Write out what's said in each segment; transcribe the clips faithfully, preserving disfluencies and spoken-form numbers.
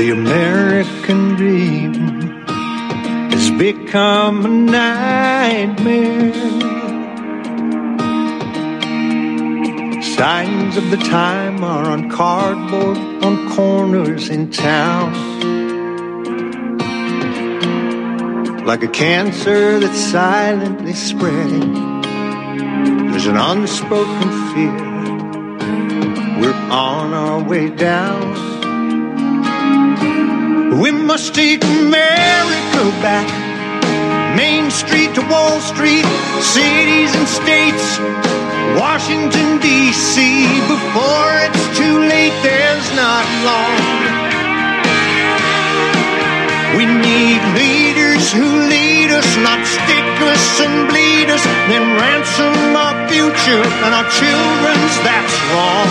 The American dream has become a nightmare. Signs of the time are on cardboard on corners in town. Like a cancer that's silently spreading, there's an unspoken fear. We're on our way down. We must take America back. Main Street to Wall Street, cities and states, Washington, D C Before it's too late, there's not long. We need leaders who lead us, not stick us and bleed us, then ransom our future and our children's, that's wrong.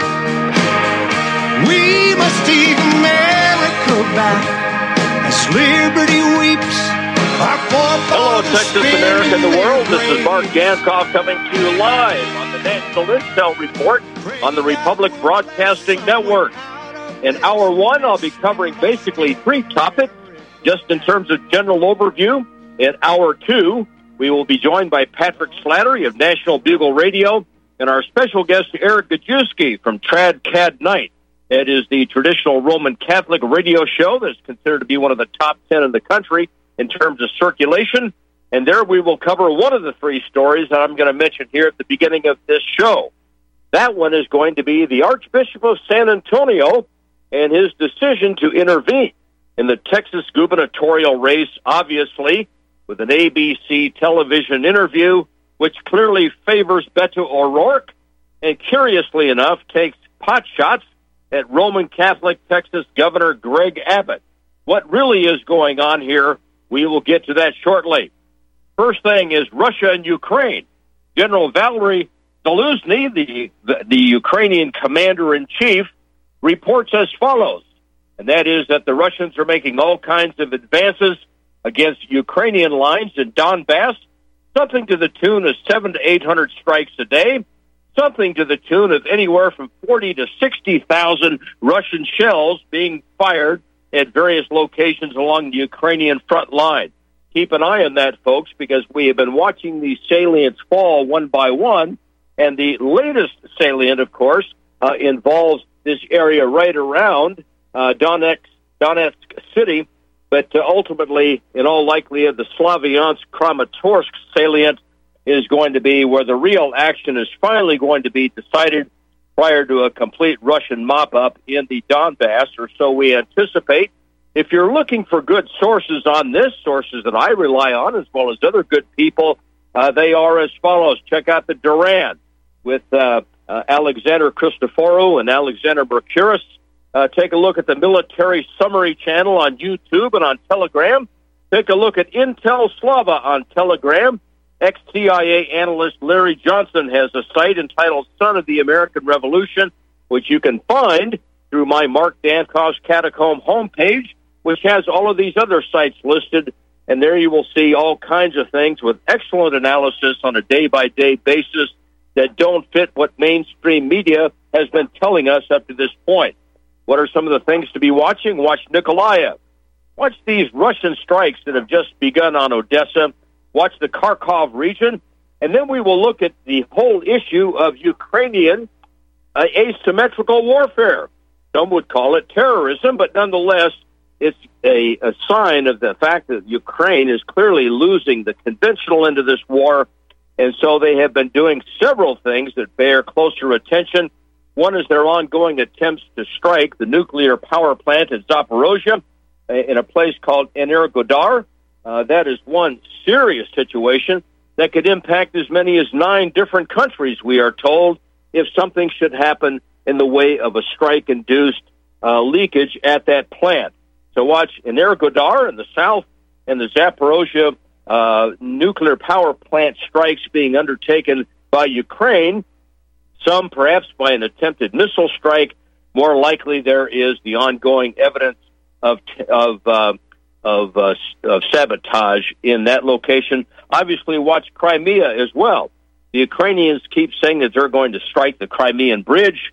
We must take America back as liberty weeps. Hello, Texas, America, and the world. This is Mark Gankoff coming to you live on the National Intel Report on the Republic Broadcasting Network. In hour one, I'll be covering basically three topics, just in terms of general overview. In hour two, we will be joined by Patrick Slattery of National Bugle Radio and our special guest, Eric Gajewski from Trad Cad Night. It is the traditional Roman Catholic radio show that's considered to be one of the top ten in the country in terms of circulation. And there we will cover one of the three stories that I'm going to mention here at the beginning of this show. That one is going to be the Archbishop of San Antonio and his decision to intervene in the Texas gubernatorial race, obviously, with an A B C television interview, which clearly favors Beto O'Rourke and, curiously enough, takes pot shots at Roman Catholic Texas Governor Greg Abbott. What really is going on here, we will get to that shortly. First thing is Russia and Ukraine. General Valery Zaluzny, the, the, the Ukrainian commander-in-chief, reports as follows, and that is that the Russians are making all kinds of advances against Ukrainian lines in Donbass, something to the tune of seven to eight hundred strikes a day, something to the tune of anywhere from forty to sixty thousand Russian shells being fired at various locations along the Ukrainian front line. Keep an eye on that, folks, because we have been watching these salients fall one by one, and the latest salient, of course, uh, involves this area right around uh, Donetsk, Donetsk City, but uh, ultimately, in all likelihood, the Slavyansk-Kramatorsk salient is going to be where the real action is finally going to be decided prior to a complete Russian mop-up in the Donbass, or so we anticipate. If you're looking for good sources on this, sources that I rely on, as well as other good people, uh, they are as follows. Check out the Duran with uh, uh, Alexander Christoforou and Alexander Mercouris. Uh, take a look at the Military Summary channel on YouTube and on Telegram. Take a look at Intel Slava on Telegram. Ex-C I A analyst Larry Johnson has a site entitled Son of the American Revolution, which you can find through my Mark Dankoff's Catacomb homepage, which has all of these other sites listed, and there you will see all kinds of things with excellent analysis on a day-by-day basis that don't fit what mainstream media has been telling us up to this point. What are some of the things to be watching? Watch Nikolaev. Watch these Russian strikes that have just begun on Odessa. Watch the Kharkov region, and then we will look at the whole issue of Ukrainian uh, asymmetrical warfare. Some would call it terrorism, but nonetheless, it's a, a sign of the fact that Ukraine is clearly losing the conventional end of this war, and so they have been doing several things that bear closer attention. One is their ongoing attempts to strike the nuclear power plant at Zaporozhye uh, in a place called Energodar. Uh, that is one serious situation that could impact as many as nine different countries, we are told, if something should happen in the way of a strike-induced uh, leakage at that plant. So watch Energodar in the south and the Zaporozhye uh, nuclear power plant strikes being undertaken by Ukraine, some perhaps by an attempted missile strike. More likely there is the ongoing evidence of of uh, Of, uh, of sabotage in that location. Obviously, watch Crimea as well. The Ukrainians keep saying that they're going to strike the Crimean Bridge,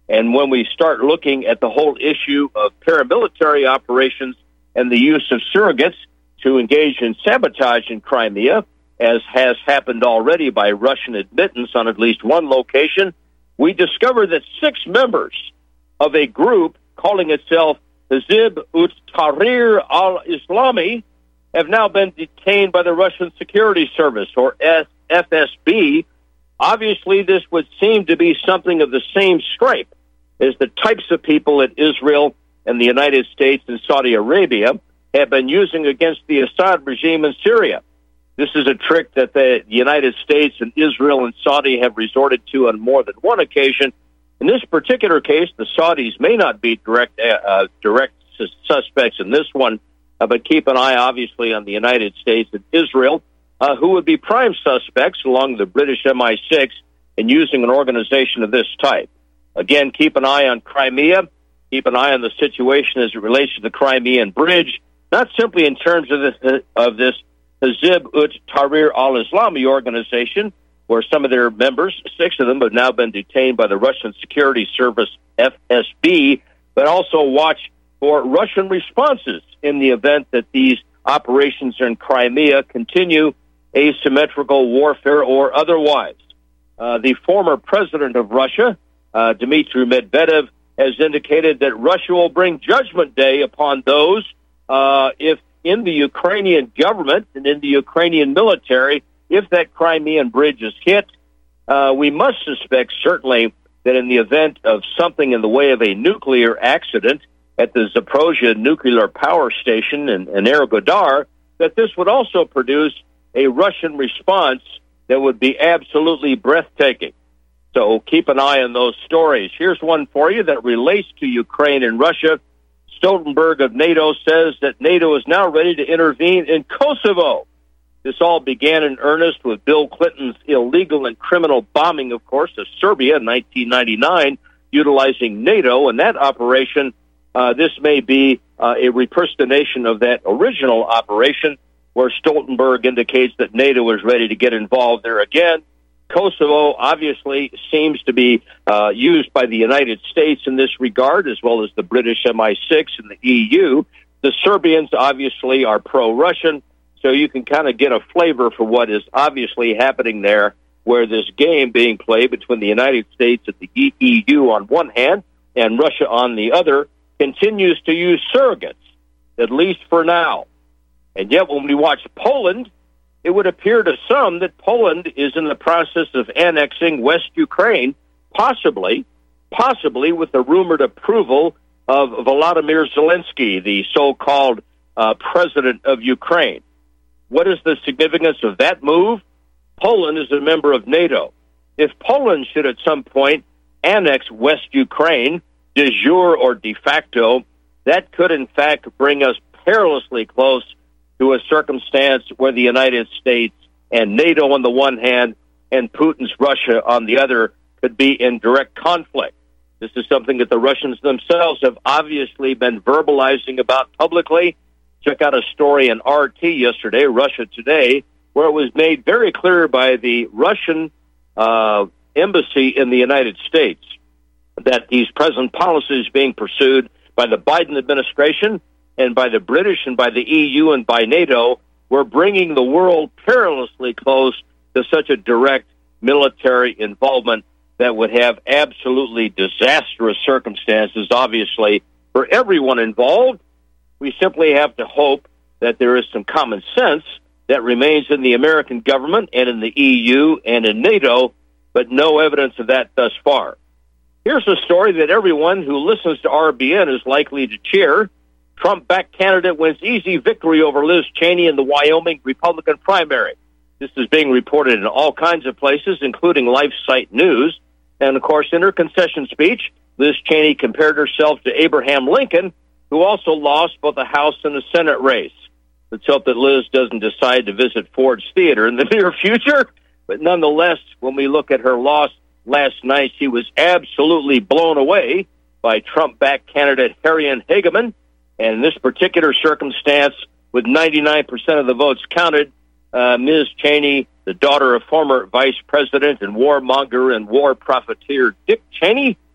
And when we start looking at the whole issue of paramilitary operations and the use of surrogates to engage in sabotage in Crimea, as has happened already by Russian admittance on at least one location, we discover that six members of a group calling itself Hizb ut-Tahrir al-Islami have now been detained by the Russian Security Service, or F S B. Obviously, this would seem to be something of the same stripe as the types of people that Israel and the United States and Saudi Arabia have been using against the Assad regime in Syria. This is a trick that the United States and Israel and Saudi have resorted to on more than one occasion. In this particular case, the Saudis may not be direct uh, direct suspects in this one, uh, but keep an eye, obviously, on the United States and Israel, uh, who would be prime suspects along the British M I six in using an organization of this type. Again, keep an eye on Crimea. Keep an eye on the situation as it relates to the Crimean Bridge, not simply in terms of this, of this Hizb ut-Tahrir al-Islami organization, where some of their members, six of them, have now been detained by the Russian Security Service, F S B, but also watch for Russian responses in the event that these operations in Crimea continue asymmetrical warfare or otherwise. Uh, the former president of Russia, uh, Dmitry Medvedev, has indicated that Russia will bring Judgment Day upon those uh, if in the Ukrainian government and in the Ukrainian military, if that Crimean bridge is hit, uh, we must suspect certainly that in the event of something in the way of a nuclear accident at the Zaporozhye nuclear power station in, in Energodar, that this would also produce a Russian response that would be absolutely breathtaking. So keep an eye on those stories. Here's one for you that relates to Ukraine and Russia. Stoltenberg of NATO says that NATO is now ready to intervene in Kosovo. This all began in earnest with Bill Clinton's illegal and criminal bombing, of course, of Serbia in nineteen ninety-nine, utilizing NATO. And that operation, uh, this may be uh, a repristination of that original operation, where Stoltenberg indicates that NATO is ready to get involved there again. Kosovo obviously seems to be uh, used by the United States in this regard, as well as the British M I six and the E U. The Serbians obviously are pro-Russian, so you can kind of get a flavor for what is obviously happening there, where this game being played between the United States and the E U on one hand and Russia on the other continues to use surrogates, at least for now. And yet when we watch Poland, it would appear to some that Poland is in the process of annexing West Ukraine, possibly, possibly with the rumored approval of Volodymyr Zelensky, the so-called uh, president of Ukraine. What is the significance of that move? Poland is a member of NATO. If Poland should at some point annex West Ukraine, de jure or de facto, that could in fact bring us perilously close to a circumstance where the United States and NATO on the one hand and Putin's Russia on the other could be in direct conflict. This is something that the Russians themselves have obviously been verbalizing about publicly. Check out a story in R T yesterday, Russia Today, where it was made very clear by the Russian uh, embassy in the United States that these present policies being pursued by the Biden administration and by the British and by the E U and by NATO were bringing the world perilously close to such a direct military involvement that would have absolutely disastrous circumstances, obviously, for everyone involved. We simply have to hope that there is some common sense that remains in the American government and in the E U and in NATO, but no evidence of that thus far. Here's a story that everyone who listens to R B N is likely to cheer. Trump-backed candidate wins easy victory over Liz Cheney in the Wyoming Republican primary. This is being reported in all kinds of places, including LifeSite News. And, of course, in her concession speech, Liz Cheney compared herself to Abraham Lincoln, who also lost both the House and the Senate race. Let's hope that Liz doesn't decide to visit Ford's Theater in the near future. But nonetheless, when we look at her loss last night, she was absolutely blown away by Trump-backed candidate Harriet Hageman. And in this particular circumstance, with ninety-nine percent of the votes counted, uh, Miz Cheney, the daughter of former Vice President and warmonger and war profiteer Dick Cheney,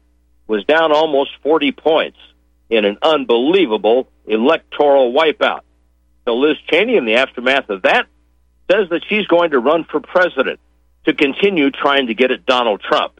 was down almost forty points in an unbelievable electoral wipeout. So Liz Cheney, in the aftermath of that, says that she's going to run for president to continue trying to get at Donald Trump.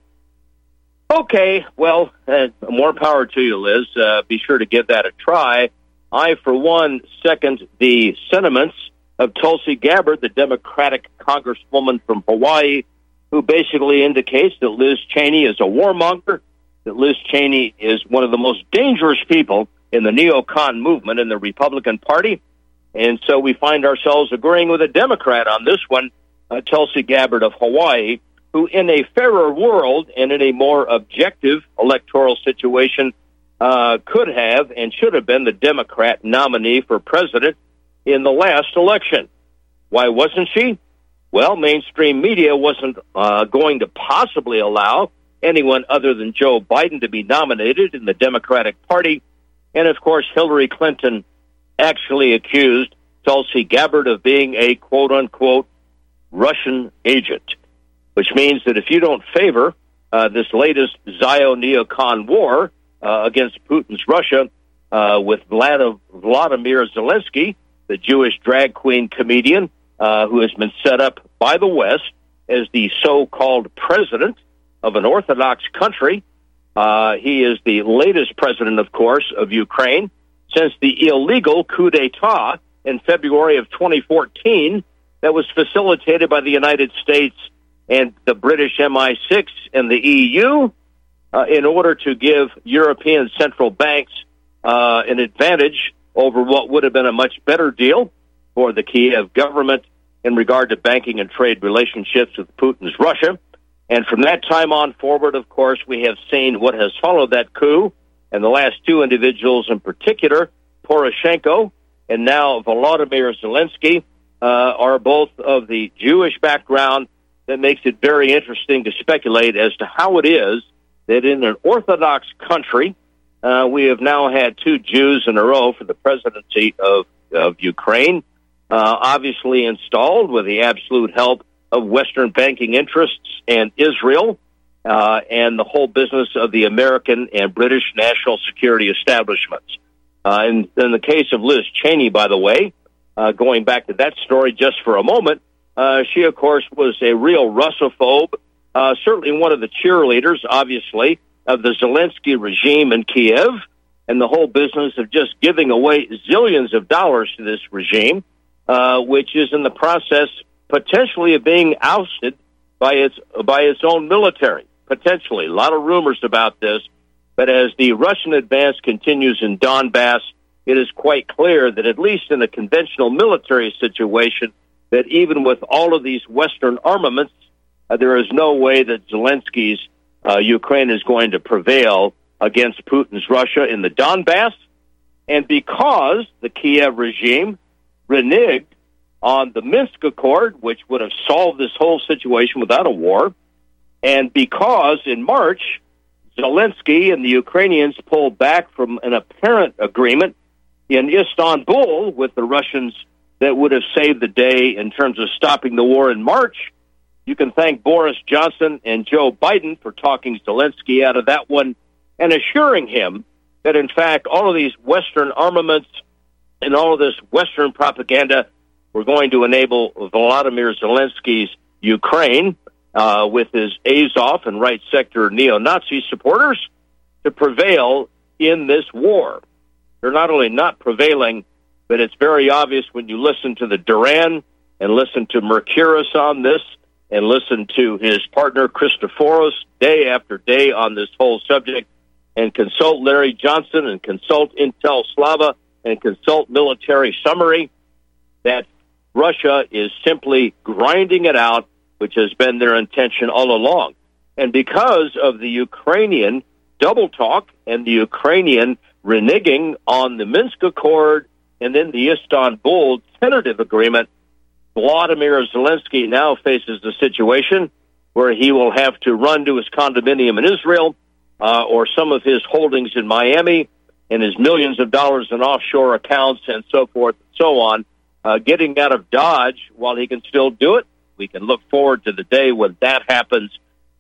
Okay, well, uh, more power to you, Liz. Uh, be sure to give that a try. I, for one, second the sentiments of Tulsi Gabbard, the Democratic congresswoman from Hawaii, who basically indicates that Liz Cheney is a warmonger, that Liz Cheney is one of the most dangerous people in the neocon movement in the Republican Party. And so we find ourselves agreeing with a Democrat on this one, uh, Tulsi Gabbard of Hawaii, who in a fairer world and in a more objective electoral situation uh, could have and should have been the Democrat nominee for president in the last election. Why wasn't she? Well, mainstream media wasn't uh, going to possibly allow anyone other than Joe Biden to be nominated in the Democratic Party. And, of course, Hillary Clinton actually accused Tulsi Gabbard of being a quote-unquote Russian agent, which means that if you don't favor uh, this latest Zio-neocon war uh, against Putin's Russia uh, with Vlad- Vladimir Zelensky, the Jewish drag queen comedian uh, who has been set up by the West as the so-called president of an Orthodox country. Uh, he is the latest president, of course, of Ukraine since the illegal coup d'etat in February of twenty fourteen that was facilitated by the United States and the British M I six and the E U uh, in order to give European central banks uh, an advantage over what would have been a much better deal for the Kiev government in regard to banking and trade relationships with Putin's Russia. And from that time on forward, of course, we have seen what has followed that coup, and the last two individuals in particular, Poroshenko and now Volodymyr Zelensky, uh, are both of the Jewish background. That makes it very interesting to speculate as to how it is that in an Orthodox country, uh, we have now had two Jews in a row for the presidency of, of Ukraine, uh, obviously installed with the absolute help of Western banking interests and Israel, uh, and the whole business of the American and British national security establishments. Uh, in, in the case of Liz Cheney, by the way, uh, going back to that story just for a moment, uh, she, of course, was a real Russophobe, uh, certainly one of the cheerleaders, obviously, of the Zelensky regime in Kiev, and the whole business of just giving away zillions of dollars to this regime, uh, which is in the process potentially of being ousted by its by its own military. Potentially. A lot of rumors about this. But as the Russian advance continues in Donbass, it is quite clear that at least in a conventional military situation, that even with all of these Western armaments, uh, there is no way that Zelensky's uh, Ukraine is going to prevail against Putin's Russia in the Donbass. And because the Kiev regime reneged on the Minsk Accord, which would have solved this whole situation without a war, and because in March, Zelensky and the Ukrainians pulled back from an apparent agreement in Istanbul with the Russians that would have saved the day in terms of stopping the war in March, you can thank Boris Johnson and Joe Biden for talking Zelensky out of that one and assuring him that, in fact, all of these Western armaments and all of this Western propaganda were going to enable Volodymyr Zelensky's Ukraine, uh, with his Azov and right sector neo-Nazi supporters, to prevail in this war. They're not only not prevailing, but it's very obvious when you listen to the Duran and listen to Mercouris on this and listen to his partner Christoforos day after day on this whole subject, and consult Larry Johnson and consult Intel Slava and consult Military Summary, that Russia is simply grinding it out, which has been their intention all along. And because of the Ukrainian double talk and the Ukrainian reneging on the Minsk Accord and then the Istanbul tentative agreement, Volodymyr Zelensky now faces a situation where he will have to run to his condominium in Israel uh, or some of his holdings in Miami and his millions of dollars in offshore accounts and so forth and so on, uh, getting out of Dodge while he can still do it. We can look forward to the day when that happens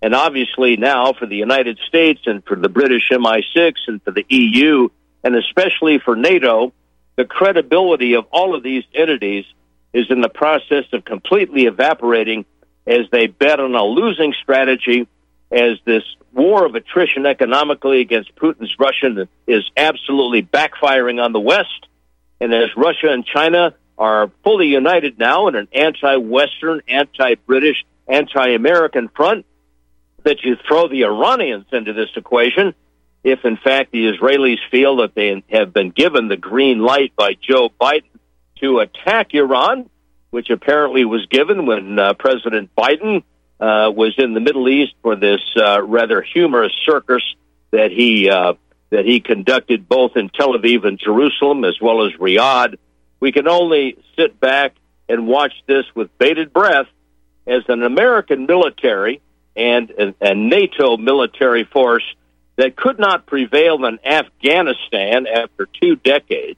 And obviously now for the United States and for the British M I six and for the E U, and especially for NATO, the credibility of all of these entities is in the process of completely evaporating as they bet on a losing strategy, as this war of attrition economically against Putin's Russia is absolutely backfiring on the West, and as Russia and China are fully united now in an anti-Western, anti-British, anti-American front, that you throw the Iranians into this equation, if in fact the Israelis feel that they have been given the green light by Joe Biden to attack Iran, which apparently was given when uh, President Biden uh, was in the Middle East for this uh, rather humorous circus that he uh, that he conducted both in Tel Aviv and Jerusalem as well as Riyadh. We can only sit back and watch this with bated breath as an American military and a, a NATO military force that could not prevail in Afghanistan after two decades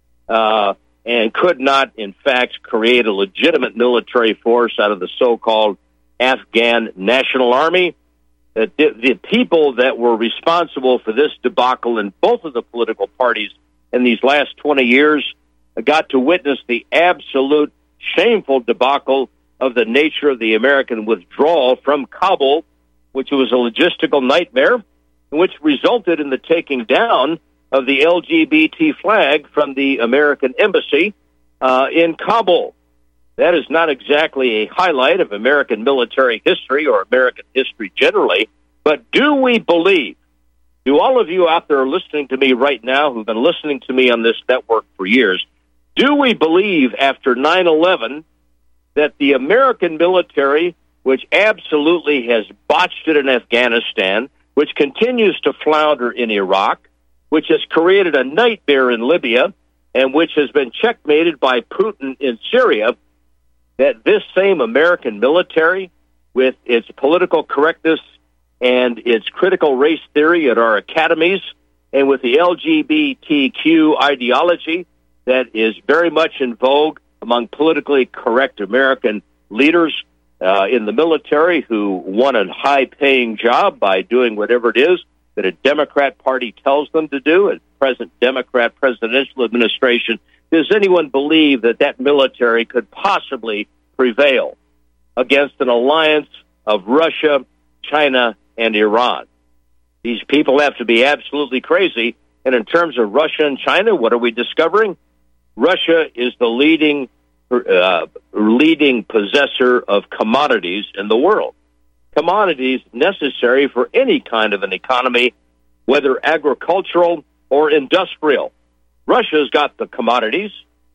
uh, and could not, in fact, create a legitimate military force out of the so-called Afghan National Army. The, the people that were responsible for this debacle in both of the political parties in these last twenty years got to witness the absolute shameful debacle of the nature of the American withdrawal from Kabul, which was a logistical nightmare, which resulted in the taking down of the L G B T flag from the American embassy uh, in Kabul. That is not exactly a highlight of American military history or American history generally, but do we believe, do all of you out there listening to me right now who've been listening to me on this network for years, do we believe after nine eleven that the American military, which absolutely has botched it in Afghanistan, which continues to flounder in Iraq, which has created a nightmare in Libya, and which has been checkmated by Putin in Syria, that this same American military, with its political correctness and its critical race theory at our academies, and with the L G B T Q ideology that is very much in vogue among politically correct American leaders uh, in the military who want a high-paying job by doing whatever it is that a Democrat Party tells them to do, a present Democrat presidential administration, does anyone believe that that military could possibly prevail against an alliance of Russia, China, and Iran? These people have to be absolutely crazy. And in terms of Russia and China, what are we discovering? Russia is the leading uh, leading possessor of commodities in the world. Commodities necessary for any kind of an economy, whether agricultural or industrial. Russia's got the commodities.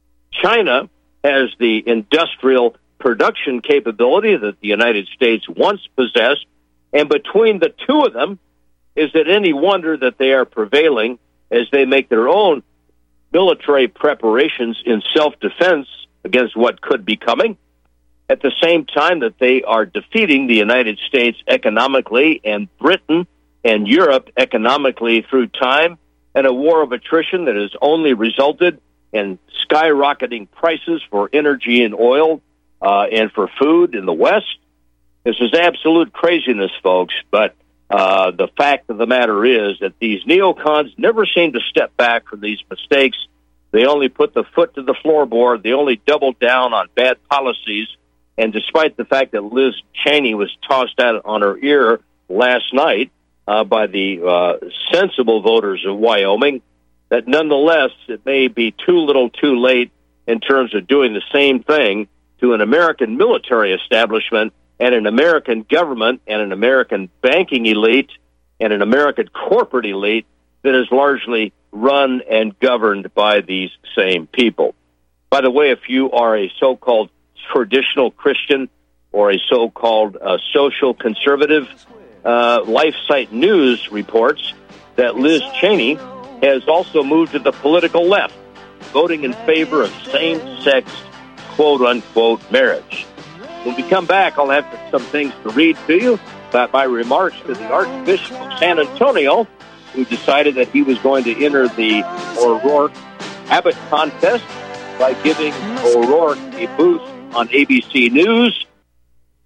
China has the industrial production capability that the United States once possessed. And between the two of them, is it any wonder that they are prevailing as they make their own military preparations in self-defense against what could be coming, at the same time that they are defeating the United States economically and Britain and Europe economically through time, and a war of attrition that has only resulted in skyrocketing prices for energy and oil uh, and for food in the West. This is absolute craziness, folks, but uh, the fact of the matter is that these neocons never seem to step back from these mistakes. They only put the foot to the floorboard. They only double down on bad policies. And despite the fact that Liz Cheney was tossed out on her ear last night uh, by the uh, sensible voters of Wyoming, that nonetheless it may be too little too late in terms of doing the same thing to an American military establishment and an American government and an American banking elite and an American corporate elite that is largely run and governed by these same people. By the way, if you are a so-called traditional Christian or a so-called uh, social conservative, uh, LifeSite News reports that Liz Cheney has also moved to the political left, voting in favor of same-sex, quote-unquote, marriage. When we come back, I'll have some things to read to you about my remarks to the Archbishop of San Antonio, who decided that he was going to enter the O'Rourke Abbott contest by giving O'Rourke a boost on A B C News.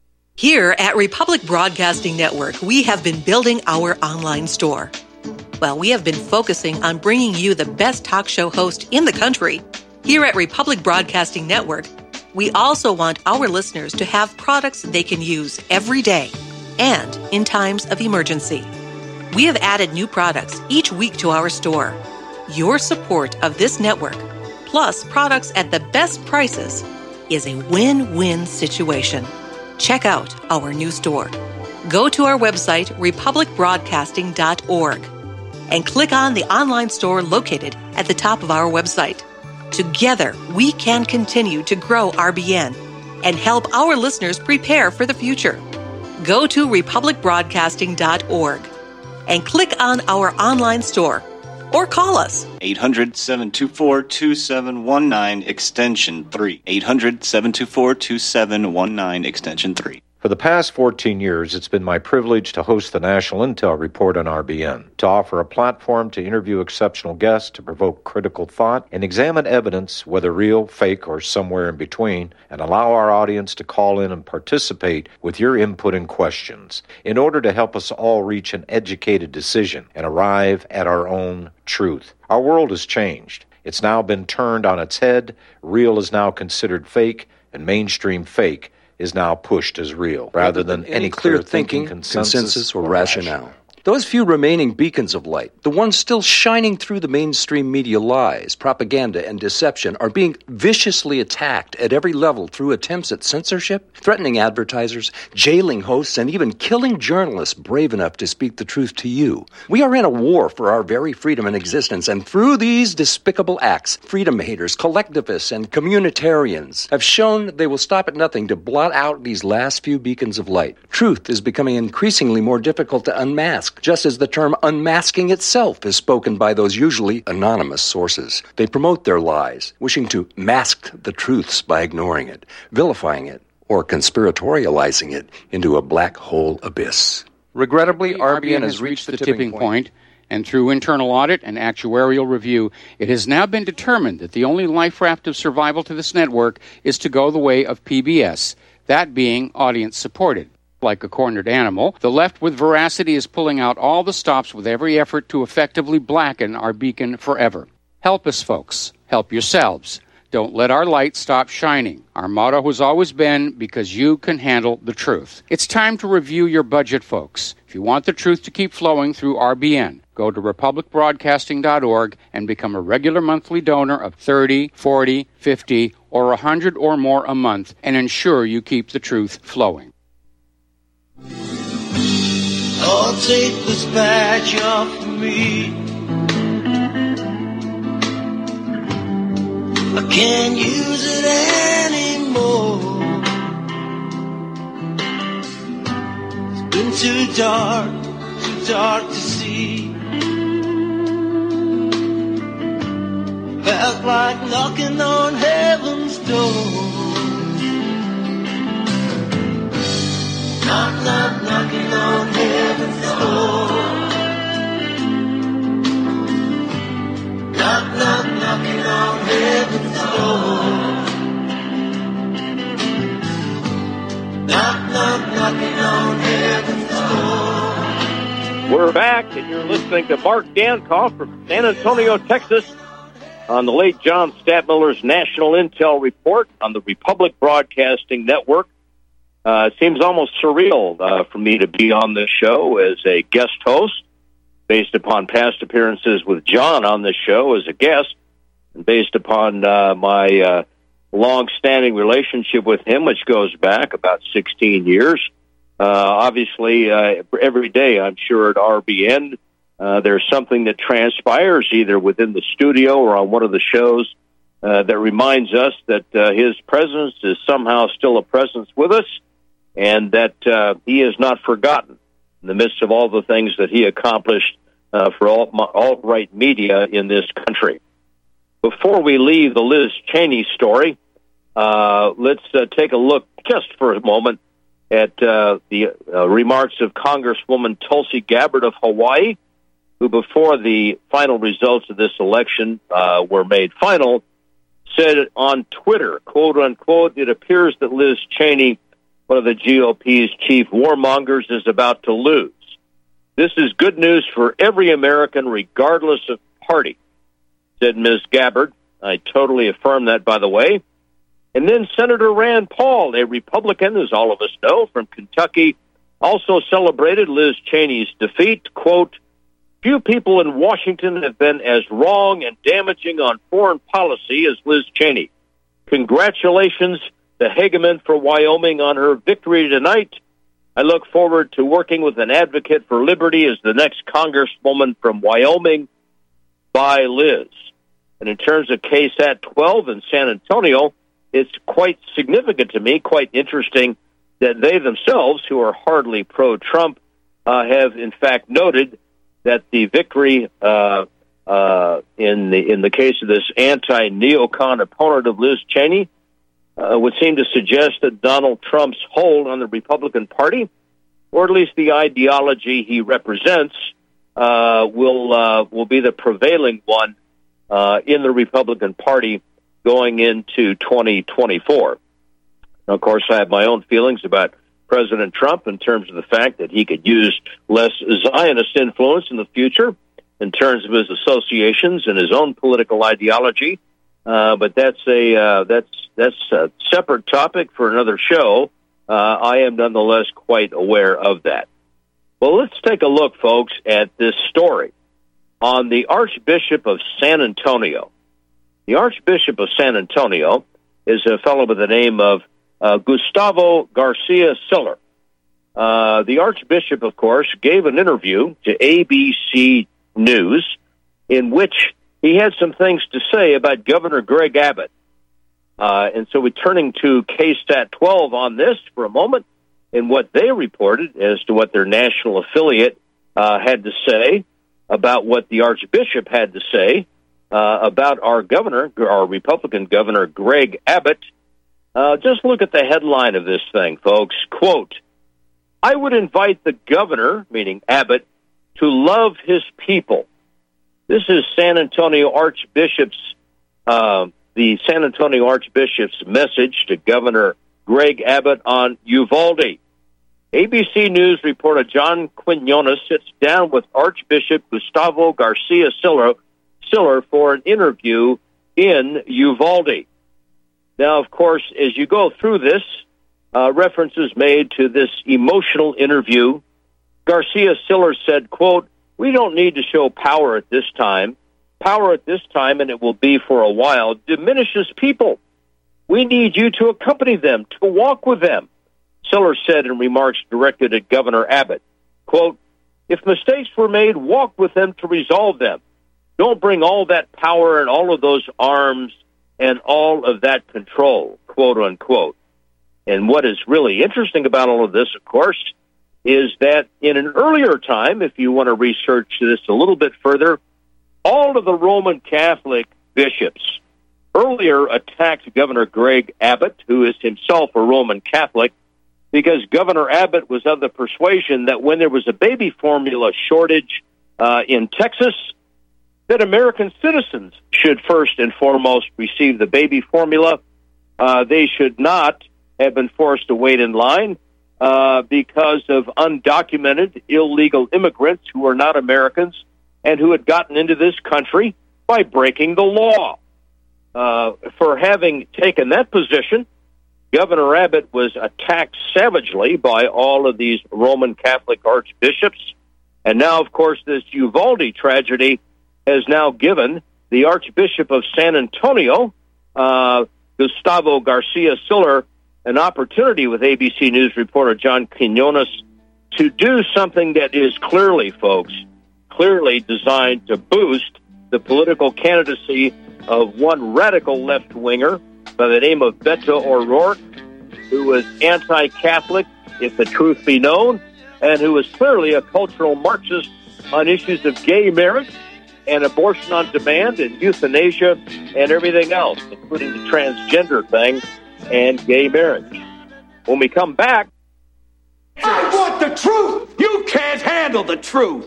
Here at Republic Broadcasting Network, we have been building our online store. Well, we have been focusing on bringing you the best talk show host in the country. Here at Republic Broadcasting Network, we also want our listeners to have products they can use every day and in times of emergency. We have added new products each week to our store. Your support of this network, plus products at the best prices, is a win-win situation. Check out our new store. Go to our website, republic broadcasting dot org, and click on the online store located at the top of our website. Together, we can continue to grow R B N and help our listeners prepare for the future. Go to republic broadcasting dot org and click on our online store or call us. eight hundred, seven two four, two seven one nine, extension three. eight hundred, seven two four, two seven one nine, extension three. For the past fourteen years, it's been my privilege to host the National Intel Report on R B N, to offer a platform to interview exceptional guests, to provoke critical thought, and examine evidence, whether real, fake, or somewhere in between, and allow our audience to call in and participate with your input and questions in order to help us all reach an educated decision and arrive at our own truth. Our world has changed. It's now been turned on its head. Real is now considered fake, and mainstream fake is now pushed as real, rather than any clear thinking, consensus, consensus or rationale. Those few remaining beacons of light, the ones still shining through the mainstream media lies, propaganda, and deception, are being viciously attacked at every level through attempts at censorship, threatening advertisers, jailing hosts, and even killing journalists brave enough to speak the truth to you. We are in a war for our very freedom and existence, and through these despicable acts, freedom haters, collectivists, and communitarians have shown they will stop at nothing to blot out these last few beacons of light. Truth is becoming increasingly more difficult to unmask, just as the term unmasking itself is spoken by those usually anonymous sources. They promote their lies, wishing to mask the truths by ignoring it, vilifying it, or conspiratorializing it into a black hole abyss. Regrettably, R B N has reached the tipping point, and through internal audit and actuarial review, it has now been determined that the only life raft of survival to this network is to go the way of P B S, that being audience-supported. Like a cornered animal, the left with veracity is pulling out all the stops with every effort to effectively blacken our beacon forever. Help us, folks. Help yourselves. Don't let our light stop shining. Our motto has always been, because you can handle the truth. It's time to review your budget, folks. If you want the truth to keep flowing through R B N, go to republic broadcasting dot org and become a regular monthly donor of thirty, forty, fifty, or one hundred or more a month, and ensure you keep the truth flowing. Oh, take this badge off me. I can't use it anymore. It's been too dark, too dark to see. Felt like knocking on heaven's door. Knock, knock, knocking on heaven's door. Knock, knock, knocking on heaven's door. Knock, knock, knocking on heaven's door. We're back, and you're listening to Mark Dankoff from San Antonio, Texas, on the late John Stadtmiller's National Intel Report on the Republic Broadcasting Network. Uh, it seems almost surreal uh, for me to be on this show as a guest host, based upon past appearances with John on this show as a guest, and based upon uh, my uh, long-standing relationship with him, which goes back about sixteen years. Uh, obviously, uh, every day, I'm sure at R B N, uh, there's something that transpires either within the studio or on one of the shows uh, that reminds us that uh, his presence is somehow still a presence with us, and that uh, he is not forgotten in the midst of all the things that he accomplished uh, for alt-right media in this country. Before we leave the Liz Cheney story, uh, let's uh, take a look just for a moment at uh, the uh, remarks of Congresswoman Tulsi Gabbard of Hawaii, who before the final results of this election uh, were made final, said on Twitter, quote unquote, "It appears that Liz Cheney one of the G O P's chief warmongers, is about to lose. This is good news for every American, regardless of party, said Miz Gabbard. I totally affirm that, by the way. And then Senator Rand Paul, a Republican, as all of us know, from Kentucky, also celebrated Liz Cheney's defeat. Quote, few people in Washington have been as wrong and damaging on foreign policy as Liz Cheney. Congratulations to Hageman for Wyoming on her victory tonight. I look forward to working with an advocate for liberty as the next congresswoman from Wyoming. Bye, Liz. And in terms of K SAT twelve in San Antonio, it's quite significant to me, quite interesting, that they themselves, who are hardly pro-Trump, uh, have in fact noted that the victory uh, uh, in the in the case of this anti-neocon opponent of Liz Cheney uh, would seem to suggest that Donald Trump's hold on the Republican Party, or at least the ideology he represents, uh, will uh, will be the prevailing one uh, in the Republican Party going into twenty twenty-four. Now, of course, I have my own feelings about President Trump in terms of the fact that he could use less Zionist influence in the future in terms of his associations and his own political ideology. Uh, but that's a uh, that's that's a separate topic for another show. Uh, I am nonetheless quite aware of that. Well, let's take a look, folks, at this story on the Archbishop of San Antonio. The Archbishop of San Antonio is a fellow by the name of uh, Gustavo Garcia Siller. Uh, the Archbishop, of course, gave an interview to A B C News in which he had some things to say about Governor Greg Abbott. Uh, and so we're turning to K SAT twelve on this for a moment and what they reported as to what their national affiliate uh, had to say about what the Archbishop had to say uh, about our governor, our Republican governor, Greg Abbott. Uh, just look at the headline of this thing, folks. Quote, I would invite the governor, meaning Abbott, to love his people. This is San Antonio Archbishop's, uh, the San Antonio Archbishop's message to Governor Greg Abbott on Uvalde. A B C News reporter John Quinones sits down with Archbishop Gustavo Garcia Siller, Siller for an interview in Uvalde. Now, of course, as you go through this, uh, references made to this emotional interview. Garcia Siller said, quote, we don't need to show power at this time. Power at this time, and it will be for a while, diminishes people. We need you to accompany them, to walk with them, Siller said in remarks directed at Governor Abbott. Quote, if mistakes were made, walk with them to resolve them. Don't bring all that power and all of those arms and all of that control, quote unquote. And what is really interesting about all of this, of course, is that in an earlier time, if you want to research this a little bit further, all of the Roman Catholic bishops earlier attacked Governor Greg Abbott, who is himself a Roman Catholic, because Governor Abbott was of the persuasion that when there was a baby formula shortage uh, in Texas, that American citizens should first and foremost receive the baby formula. Uh, they should not have been forced to wait in line uh, because of undocumented illegal immigrants who are not Americans and who had gotten into this country by breaking the law. Uh, for having taken that position, Governor Abbott was attacked savagely by all of these Roman Catholic archbishops. And now, of course, this Uvalde tragedy has now given the Archbishop of San Antonio, uh, Gustavo Garcia Siller, an opportunity with A B C News reporter John Quinones to do something that is clearly, folks, clearly designed to boost the political candidacy of one radical left-winger by the name of Beto O'Rourke, who was anti-Catholic, if the truth be known, and who is clearly a cultural Marxist on issues of gay marriage and abortion on demand and euthanasia and everything else, including the transgender thing and gay marriage. When we come back... I want the truth! You can't handle the truth!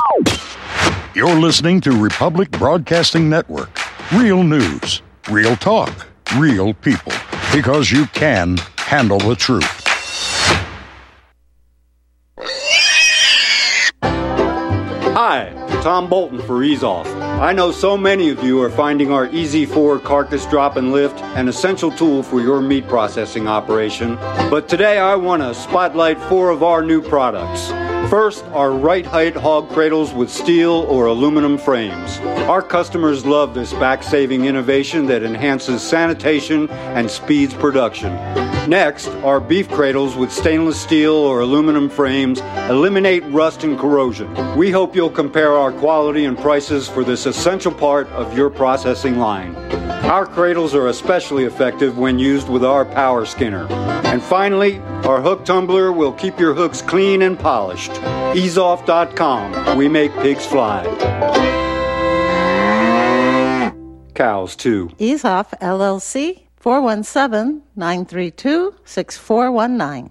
You're listening to Republic Broadcasting Network. Real news, real talk, real people. Because you can handle the truth. Hi, Tom Bolton for Ease Off. I know so many of you are finding our Easy four carcass drop and lift an essential tool for your meat processing operation. But today I want to spotlight four of our new products. First, our right height hog cradles with steel or aluminum frames. Our customers love this back-saving innovation that enhances sanitation and speeds production. Next, our beef cradles with stainless steel or aluminum frames eliminate rust and corrosion. We hope you'll compare our quality and prices for this essential part of your processing line. Our cradles are especially effective when used with our power skinner. And finally, our hook tumbler will keep your hooks clean and polished. ease off dot com. We make pigs fly. Cows, too. Ease Off, L L C, four one seven, nine three two, six four one nine.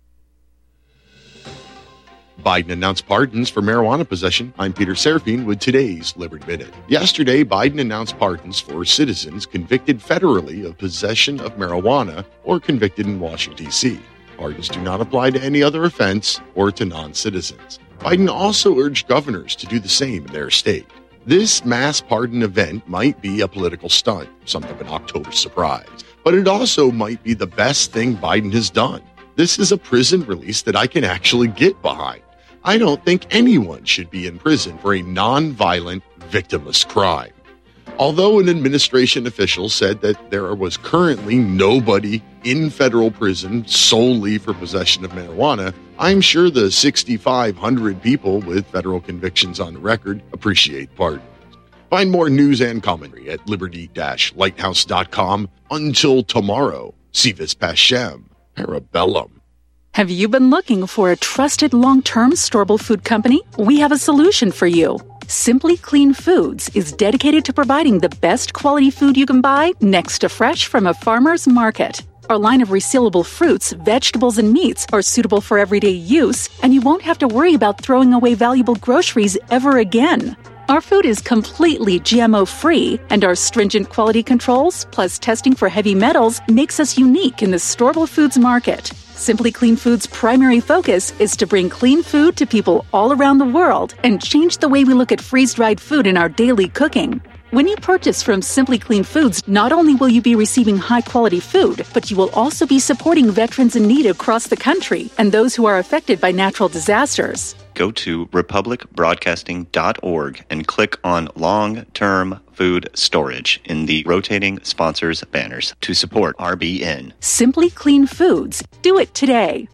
Biden announced pardons for marijuana possession. I'm Peter Serafine with today's Liberty Minute. Yesterday, Biden announced pardons for citizens convicted federally of possession of marijuana or convicted in Washington, D C Pardons do not apply to any other offense or to non-citizens. Biden also urged governors to do the same in their state. This mass pardon event might be a political stunt, something of an October surprise, but it also might be the best thing Biden has done. This is a prison release that I can actually get behind. I don't think anyone should be in prison for a non-violent, victimless crime. Although an administration official said that there was currently nobody in federal prison solely for possession of marijuana, I'm sure the six thousand five hundred people with federal convictions on the record appreciate pardons. Find more news and commentary at liberty dash lighthouse dot com. Until tomorrow, Sivis Pashem, Parabellum. Have you been looking for a trusted long-term storable food company? We have a solution for you. Simply Clean Foods is dedicated to providing the best quality food you can buy next to fresh from a farmer's market. Our line of resealable fruits, vegetables, and meats are suitable for everyday use, and you won't have to worry about throwing away valuable groceries ever again. Our food is completely G M O-free, and our stringent quality controls, plus testing for heavy metals, makes us unique in the storable foods market. Simply Clean Foods' primary focus is to bring clean food to people all around the world and change the way we look at freeze-dried food in our daily cooking. When you purchase from Simply Clean Foods, not only will you be receiving high-quality food, but you will also be supporting veterans in need across the country and those who are affected by natural disasters. Go to republic broadcasting dot org and click on long-term food storage in the rotating sponsors banners to support R B N. Simply Clean Foods. Do it today.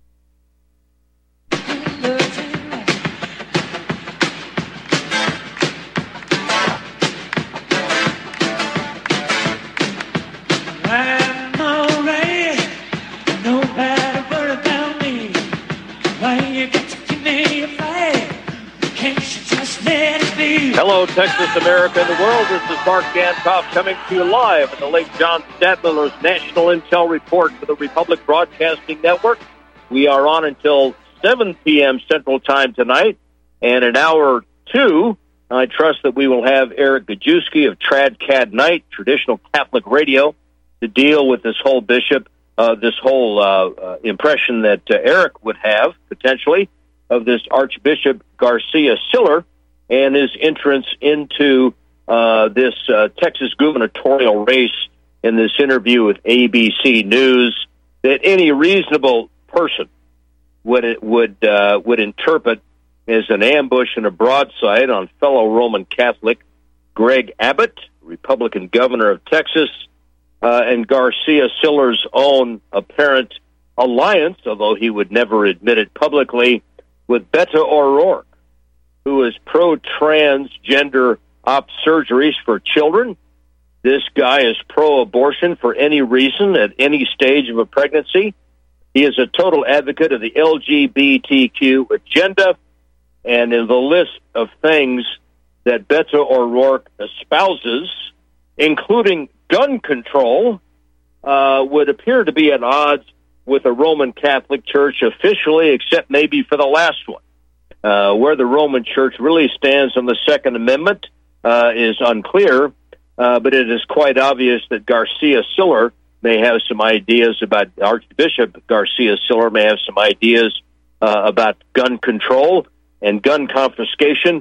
Hello, Texas, America, and the world. This is Mark Gankoff coming to you live in the late John Stadtmiller's National Intel Report for the Republic Broadcasting Network. We are on until seven p.m. Central Time tonight, and in hour two, I trust that we will have Eric Gajewski of Trad Cad Night, traditional Catholic radio, to deal with this whole bishop, uh, this whole uh, uh, impression that uh, Eric would have, potentially, of this Archbishop Garcia Siller, and his entrance into uh, this uh, Texas gubernatorial race in this interview with A B C News that any reasonable person would would uh, would interpret as an ambush and a broadside on fellow Roman Catholic Greg Abbott, Republican governor of Texas, uh, and Garcia Siller's own apparent alliance, although he would never admit it publicly, with Beto O'Rourke, who is pro-transgender op surgeries for children. This guy is pro-abortion for any reason at any stage of a pregnancy. He is a total advocate of the L G B T Q agenda, and in the list of things that Beto O'Rourke espouses, including gun control, uh, would appear to be at odds with the Roman Catholic Church officially, except maybe for the last one. Uh, where the Roman Church really stands on the Second Amendment uh, is unclear, uh, but it is quite obvious that Garcia Siller may have some ideas about, Archbishop Garcia Siller may have some ideas uh, about gun control and gun confiscation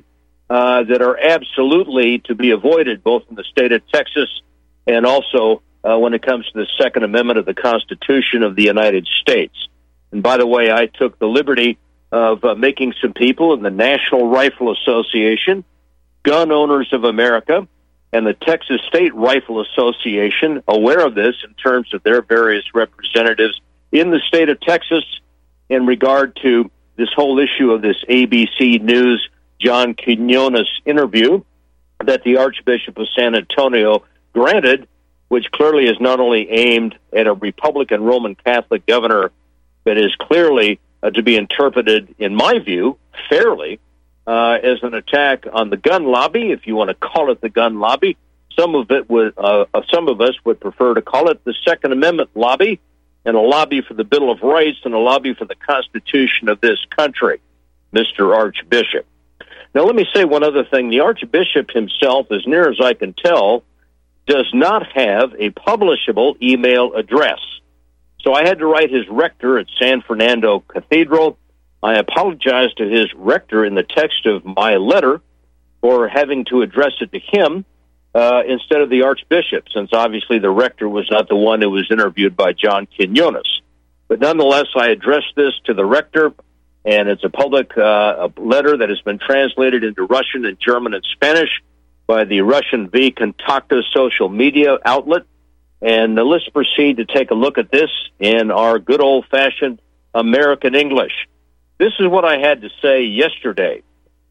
uh, that are absolutely to be avoided, both in the state of Texas and also uh, when it comes to the Second Amendment of the Constitution of the United States. And by the way, I took the liberty of uh, making some people in the National Rifle Association, Gun Owners of America, and the Texas State Rifle Association aware of this in terms of their various representatives in the state of Texas in regard to this whole issue of this A B C News John Quinones interview that the Archbishop of San Antonio granted, which clearly is not only aimed at a Republican Roman Catholic governor, but is clearly uh, to be interpreted, in my view, fairly, uh, as an attack on the gun lobby, if you want to call it the gun lobby. Some of it would, uh, some of us would prefer to call it the Second Amendment lobby, and a lobby for the Bill of Rights and a lobby for the Constitution of this country, Mister Archbishop. Now, let me say one other thing. The Archbishop himself, as near as I can tell, does not have a publishable email address. So I had to write his rector at San Fernando Cathedral. I apologize to his rector in the text of my letter for having to address it to him uh, instead of the Archbishop, since obviously the rector was not the one who was interviewed by John Quinones. But nonetheless, I addressed this to the rector, and it's a public uh, a letter that has been translated into Russian and German and Spanish by the Russian V Kontakta social media outlet. And uh, let's proceed to take a look at this in our good old-fashioned American English. This is what I had to say yesterday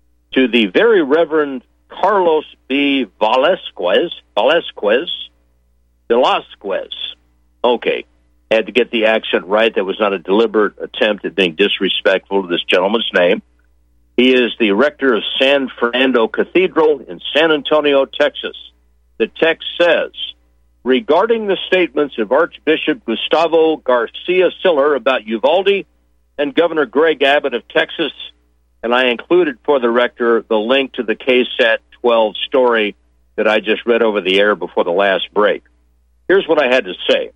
to the very Reverend Carlos B. Velasquez, Velasquez, Velasquez. Okay, had to get the accent right. That was not a deliberate attempt at being disrespectful to this gentleman's name. He is the rector of San Fernando Cathedral in San Antonio, Texas. The text says, regarding the statements of Archbishop Gustavo Garcia Siller about Uvalde and Governor Greg Abbott of Texas, and I included for the rector the link to the K SAT twelve story that I just read over the air before the last break. Here's what I had to say.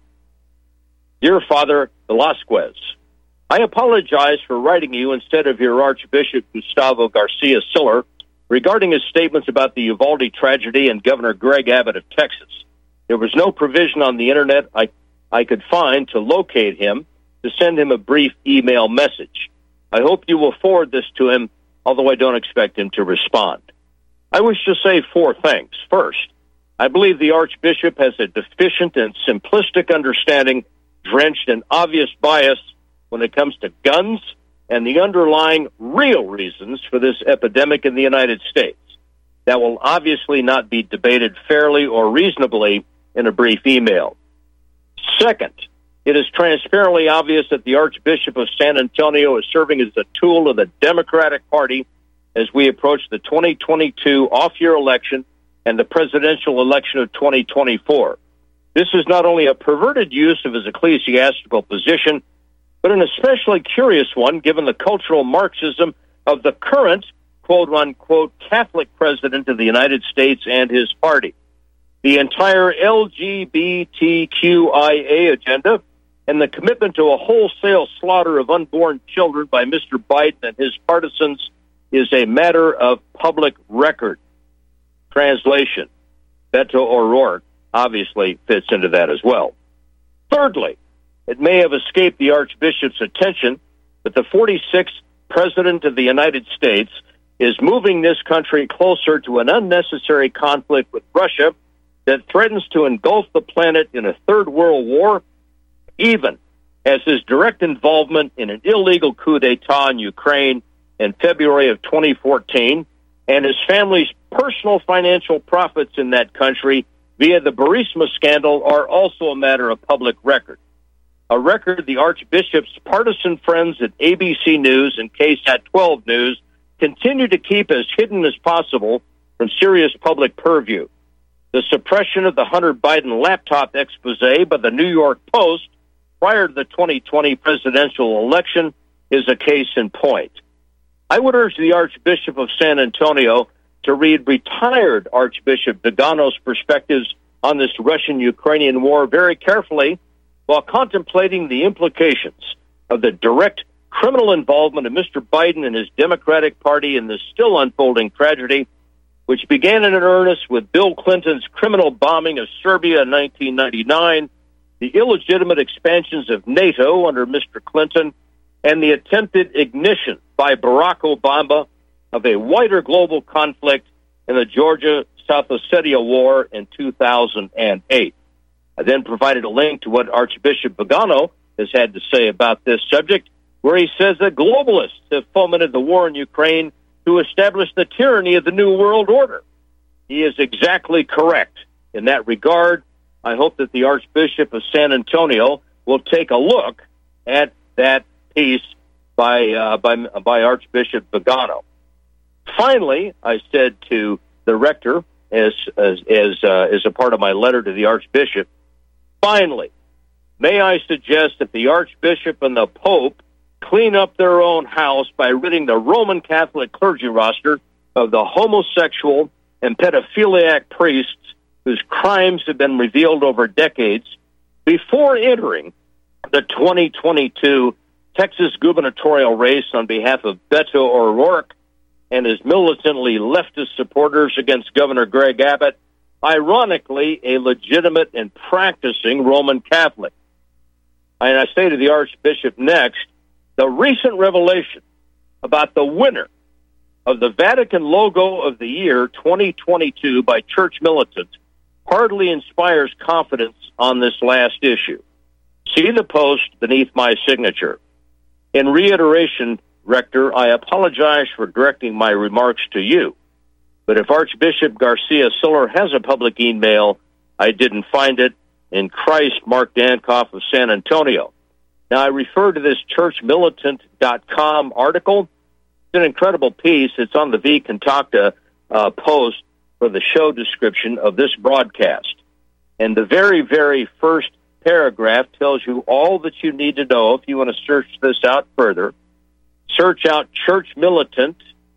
Dear Father Velasquez, I apologize for writing you instead of your Archbishop Gustavo Garcia Siller regarding his statements about the Uvalde tragedy and Governor Greg Abbott of Texas. There was no provision on the Internet I, I could find to locate him to send him a brief email message. I hope you will forward this to him, although I don't expect him to respond. I wish to say four things. First, I believe the Archbishop has a deficient and simplistic understanding, drenched in obvious bias when it comes to guns and the underlying real reasons for this epidemic in the United States. That will obviously not be debated fairly or reasonably in a brief email. Second, it is transparently obvious that the Archbishop of San Antonio is serving as a tool of the Democratic Party as we approach the twenty twenty-two off-year election and the presidential election of twenty twenty-four. This is not only a perverted use of his ecclesiastical position, but an especially curious one given the cultural Marxism of the current, quote-unquote, Catholic president of the United States and his party. The entire L G B T Q I A agenda and the commitment to a wholesale slaughter of unborn children by Mister Biden and his partisans is a matter of public record. Translation, Beto O'Rourke obviously fits into that as well. Thirdly, it may have escaped the Archbishop's attention that the forty-sixth President of the United States is moving this country closer to an unnecessary conflict with Russia that threatens to engulf the planet in a third world war, even as his direct involvement in an illegal coup d'etat in Ukraine in February of twenty fourteen and his family's personal financial profits in that country via the Burisma scandal are also a matter of public record. A record the Archbishop's partisan friends at A B C News and K SAT twelve News continue to keep as hidden as possible from serious public purview. The suppression of the Hunter Biden laptop expose by the New York Post prior to the twenty twenty presidential election is a case in point. I would urge the Archbishop of San Antonio to read retired Archbishop Dagano's perspectives on this Russian-Ukrainian war very carefully while contemplating the implications of the direct criminal involvement of Mister Biden and his Democratic Party in this still unfolding tragedy which began in earnest with Bill Clinton's criminal bombing of Serbia in nineteen ninety-nine, the illegitimate expansions of NATO under Mister Clinton, and the attempted ignition by Barack Obama of a wider global conflict in the Georgia-South Ossetia War in two thousand eight. I then provided a link to what Archbishop Vigano has had to say about this subject, where he says that globalists have fomented the war in Ukraine to establish the tyranny of the New World Order. He is exactly correct in that regard. I hope that the Archbishop of San Antonio will take a look at that piece by uh, by, by Archbishop Vigano. Finally, I said to the rector, as as as, uh, as a part of my letter to the Archbishop, finally, may I suggest that the Archbishop and the Pope clean up their own house by ridding the Roman Catholic clergy roster of the homosexual and pedophiliac priests whose crimes have been revealed over decades before entering the twenty twenty-two Texas gubernatorial race on behalf of Beto O'Rourke and his militantly leftist supporters against Governor Greg Abbott, ironically a legitimate and practicing Roman Catholic. And I say to the Archbishop next, the recent revelation about the winner of the Vatican logo of the year twenty twenty-two by church militants hardly inspires confidence on this last issue. See the post beneath my signature. In reiteration, Rector, I apologize for directing my remarks to you, but if Archbishop Garcia Siller has a public email, I didn't find it. In Christ, Mark Dankoff of San Antonio. Now, I refer to this church militant dot com article. It's an incredible piece. It's on the V. Contacta uh, post for the show description of this broadcast. And the very, very first paragraph tells you all that you need to know if you want to search this out further. Search out Church Militant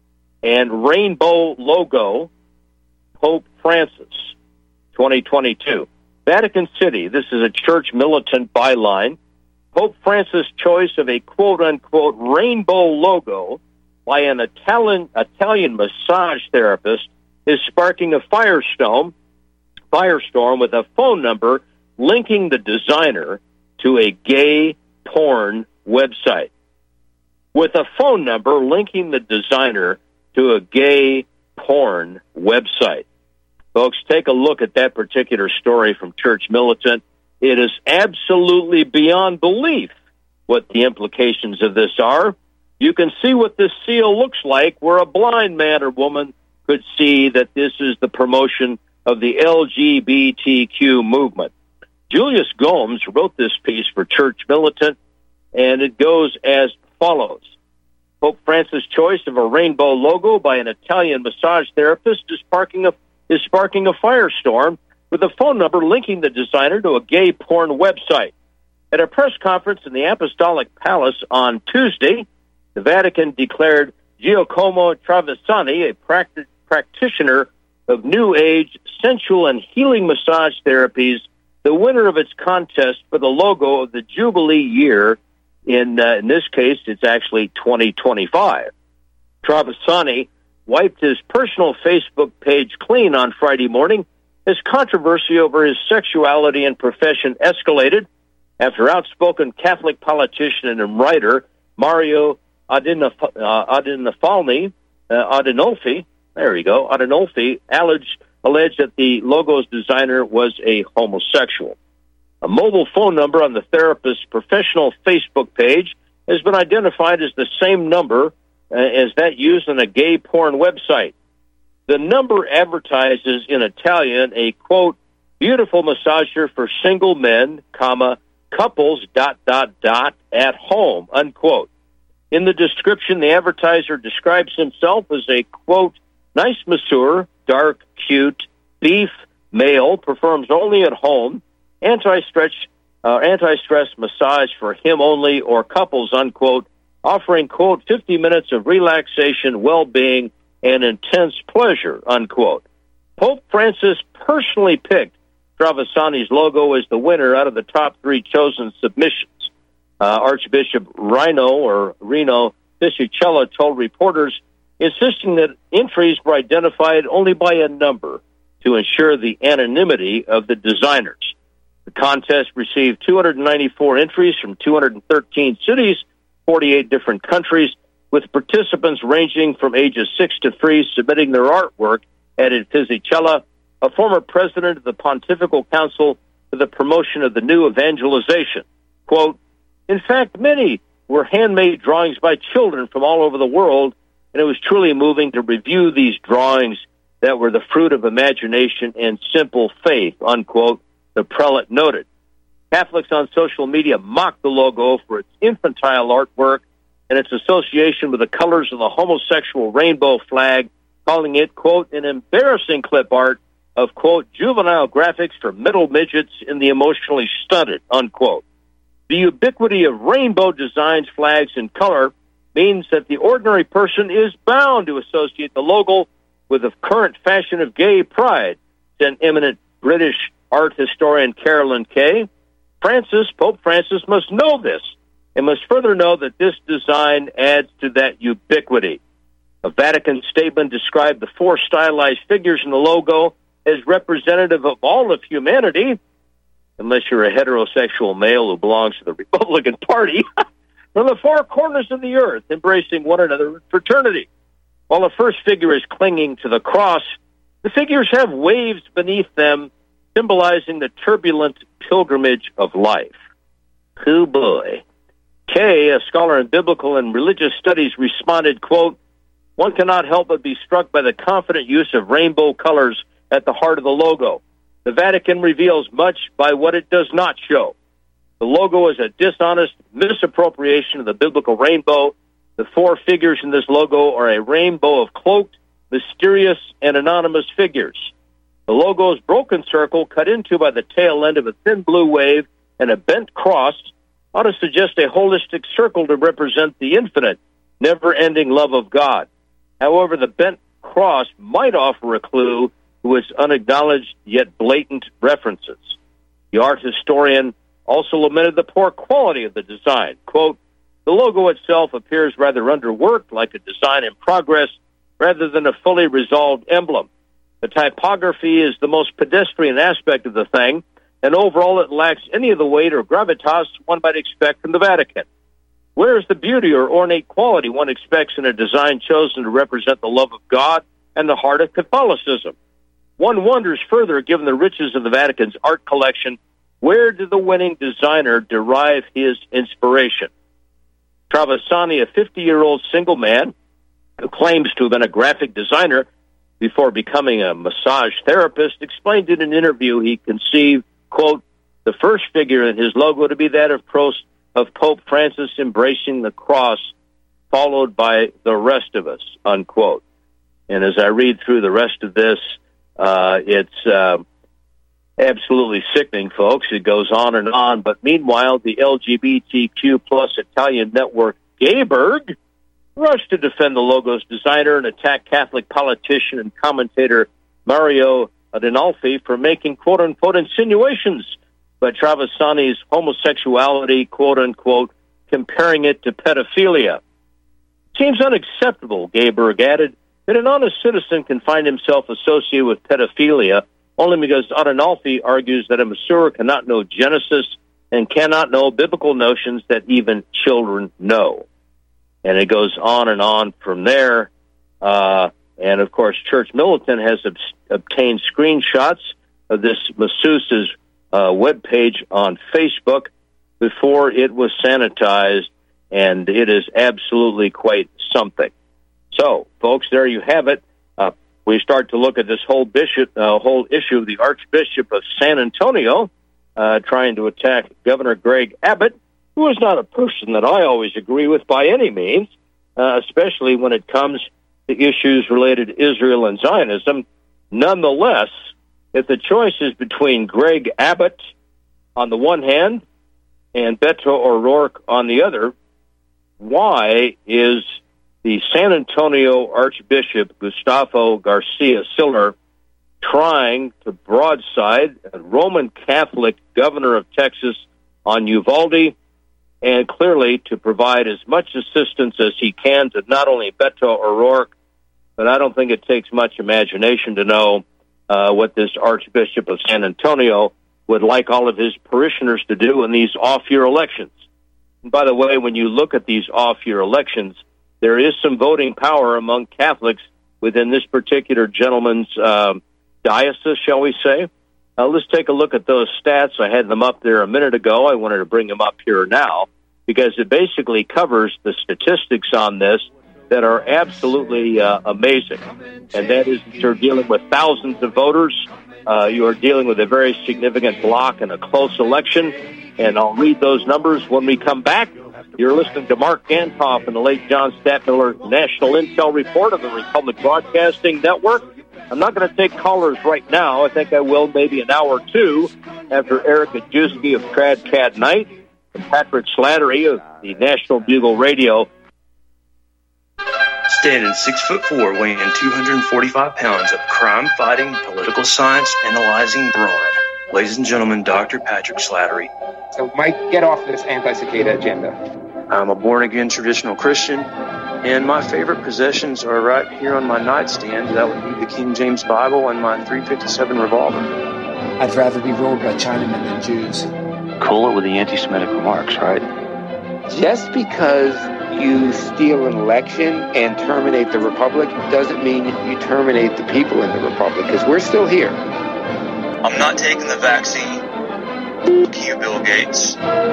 and Rainbow Logo, Pope Francis, twenty twenty-two. Vatican City, this is a church militant byline. Pope Francis' choice of a quote-unquote rainbow logo by an Italian Italian massage therapist is sparking a firestorm, firestorm with a phone number linking the designer to a gay porn website. With a phone number linking the designer to a gay porn website. Folks, take a look at that particular story from Church Militant. It is absolutely beyond belief what the implications of this are. You can see what this seal looks like, where a blind man or woman could see that this is the promotion of the L G B T Q movement. Julius Gomes wrote this piece for Church Militant, and it goes as follows. Pope Francis' choice of a rainbow logo by an Italian massage therapist is sparking a, is sparking a firestorm with a phone number linking the designer to a gay porn website. At a press conference in the Apostolic Palace on Tuesday, the Vatican declared Giacomo Travisani, a practi- practitioner of New Age, sensual and healing massage therapies, the winner of its contest for the logo of the Jubilee year. In, uh, in this case, it's actually twenty twenty-five. Travisani wiped his personal Facebook page clean on Friday morning as controversy over his sexuality and profession escalated after outspoken Catholic politician and writer Mario Adinolfi, uh, Adinolfi, uh, Adinolfi, there you go, Adinolfi, alleged, alleged that the logo's designer was a homosexual. A mobile phone number on the therapist's professional Facebook page has been identified as the same number uh, as that used on a gay porn website. The number advertises in Italian a, quote, beautiful massager for single men, comma, couples, dot, dot, dot, at home, unquote. In the description, the advertiser describes himself as a, quote, nice masseur, dark, cute, beef, male, performs only at home, anti-stress, uh, anti-stress massage for him only or couples, unquote, offering, quote, fifty minutes of relaxation, well-being, and intense pleasure, unquote. Pope Francis personally picked Travisani's logo as the winner out of the top three chosen submissions. Uh, Archbishop Rino or Rino Fisichella told reporters insisting that entries were identified only by a number to ensure the anonymity of the designers. The contest received two hundred ninety-four entries from two hundred thirteen cities, forty-eight different countries, with participants ranging from ages six to three submitting their artwork, added Fisichella, a former president of the Pontifical Council for the Promotion of the New Evangelization. Quote, in fact, many were handmade drawings by children from all over the world, and it was truly moving to review these drawings that were the fruit of imagination and simple faith, unquote, the prelate noted. Catholics on social media mocked the logo for its infantile artwork and its association with the colors of the homosexual rainbow flag, calling it, quote, an embarrassing clip art of, quote, juvenile graphics for middle midgets in the emotionally stunted, unquote. The ubiquity of rainbow designs, flags, and color means that the ordinary person is bound to associate the logo with the current fashion of gay pride, said eminent British art historian Carolyn Kay. Francis, Pope Francis, must know this and must further know that this design adds to that ubiquity. A Vatican statement described the four stylized figures in the logo as representative of all of humanity, unless you're a heterosexual male who belongs to the Republican Party, from the four corners of the earth, embracing one another in fraternity. While the first figure is clinging to the cross, the figures have waves beneath them, symbolizing the turbulent pilgrimage of life. Oh boy. Kay, a scholar in biblical and religious studies, responded, quote, one cannot help but be struck by the confident use of rainbow colors at the heart of the logo. The Vatican reveals much by what it does not show. The logo is a dishonest misappropriation of the biblical rainbow. The four figures in this logo are a rainbow of cloaked, mysterious, and anonymous figures. The logo's broken circle, cut into by the tail end of a thin blue wave and a bent cross, ought to suggest a holistic circle to represent the infinite, never-ending love of God. However, the bent cross might offer a clue to its unacknowledged yet blatant references. The art historian also lamented the poor quality of the design. Quote, the logo itself appears rather underworked, like a design in progress, rather than a fully resolved emblem. The typography is the most pedestrian aspect of the thing, and overall it lacks any of the weight or gravitas one might expect from the Vatican. Where is the beauty or ornate quality one expects in a design chosen to represent the love of God and the heart of Catholicism? One wonders further, given the riches of the Vatican's art collection, where did the winning designer derive his inspiration? Travasani, a fifty-year-old single man who claims to have been a graphic designer before becoming a massage therapist, explained in an interview he conceived, quote, the first figure in his logo to be that of, Prost, of Pope Francis embracing the cross, followed by the rest of us, unquote. And as I read through the rest of this, uh, it's uh, absolutely sickening, folks. It goes on and on. But meanwhile, the L G B T Q plus Italian network Gayberg rushed to defend the logo's designer and attack Catholic politician and commentator Mario Adinolfi for making quote-unquote insinuations by Travasani's homosexuality, quote-unquote, comparing it to pedophilia. Seems unacceptable, Gayberg added, that an honest citizen can find himself associated with pedophilia only because Adinolfi argues that a masseur cannot know Genesis and cannot know biblical notions that even children know. And it goes on and on from there. Uh, and, of course, Church Militant has ob- obtained screenshots of this masseuse's uh, webpage on Facebook before it was sanitized, and it is absolutely quite something. So, folks, there you have it. Uh, we start to look at this whole bishop, uh, whole issue of the Archbishop of San Antonio uh, trying to attack Governor Greg Abbott, who is not a person that I always agree with by any means, uh, especially when it comes to issues related to Israel and Zionism. Nonetheless, if the choice is between Greg Abbott on the one hand and Beto O'Rourke on the other, why is the San Antonio Archbishop Gustavo Garcia Siller trying to broadside a Roman Catholic governor of Texas on Uvalde, and clearly to provide as much assistance as he can to not only Beto O'Rourke, but I don't think it takes much imagination to know uh, what this Archbishop of San Antonio would like all of his parishioners to do in these off-year elections. And by the way, when you look at these off-year elections, there is some voting power among Catholics within this particular gentleman's uh, diocese, shall we say. Uh, let's take a look at those stats. I had them up there a minute ago. I wanted to bring them up here now because it basically covers the statistics on this that are absolutely uh, amazing. And that is that you're dealing with thousands of voters. Uh, you are dealing with a very significant block in a close election. And I'll read those numbers when we come back. You're listening to Mark Gankoff and the late John Stadtmiller National Intel Report of the Republic Broadcasting Network. I'm not going to take callers right now. I think I will maybe an hour or two after Eric Ajewski of Trad Cad Night and Patrick Slattery of the National Bugle Radio. Standing six foot four, weighing two hundred forty-five pounds of crime-fighting, political science analyzing brawn. Ladies and gentlemen, Doctor Patrick Slattery. So, Mike, get off this anti-cicada agenda. I'm a born-again traditional Christian, and my favorite possessions are right here on my nightstand. That would be the King James Bible and my three fifty-seven revolver. I'd rather be ruled by Chinamen than Jews. Cool it with the anti-Semitic remarks, right? Just because you steal an election and terminate the Republic doesn't mean you terminate the people in the Republic, because we're still here. I'm not taking the vaccine. Thank you, Bill Gates.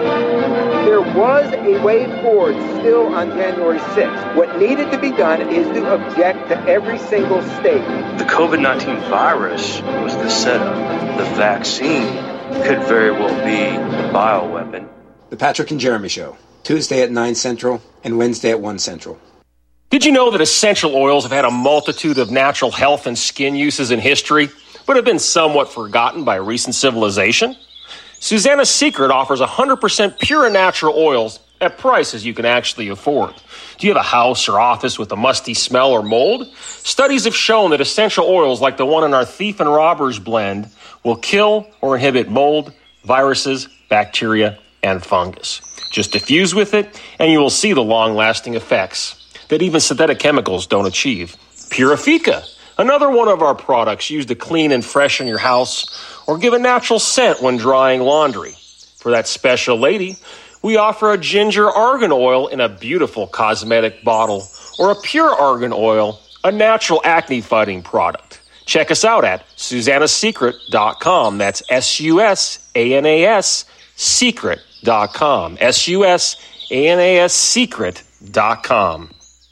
There was a way forward still on January sixth. What needed to be done is to object to every single state. The COVID nineteen virus was the setup. The vaccine could very well be the bioweapon. The Patrick and Jeremy Show, Tuesday at nine Central and Wednesday at one Central. Did you know that essential oils have had a multitude of natural health and skin uses in history, but have been somewhat forgotten by recent civilization? Susanna's Secret offers one hundred percent pure and natural oils at prices you can actually afford. Do you have a house or office with a musty smell or mold? Studies have shown that essential oils like the one in our Thief and Robbers blend will kill or inhibit mold, viruses, bacteria, and fungus. Just diffuse with it, and you will see the long-lasting effects that even synthetic chemicals don't achieve. Purifica, another one of our products used to clean and freshen your house or give a natural scent when drying laundry. For that special lady, we offer a ginger argan oil in a beautiful cosmetic bottle or a pure argan oil, a natural acne-fighting product. Check us out at susanna secret dot com. That's S U S A N A S secret dot com. S U S A N A S secret dot com.